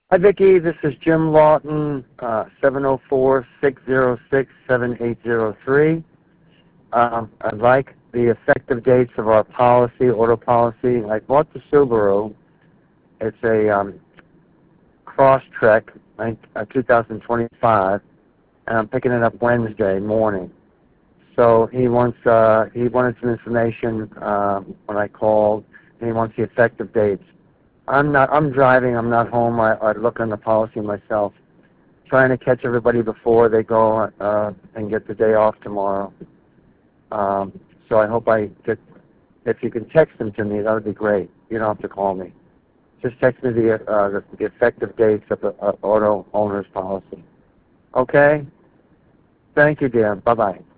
Hi, Vicki. This is Jim Lawton, 704-606-7803. I'd like the effective dates of our policy, auto policy. I bought the Subaru. It's a Crosstrek 2025, and I'm picking it up Wednesday morning. So he wanted some information when I called, and he wants the effective dates. I'm driving. I'm not home. I look on the policy myself, trying to catch everybody before they go and get the day off tomorrow. So I hope if you can text them to me, that would be great. You don't have to call me. Just text me the effective dates of the auto owner's policy. Okay? Thank you, dear. Bye-bye.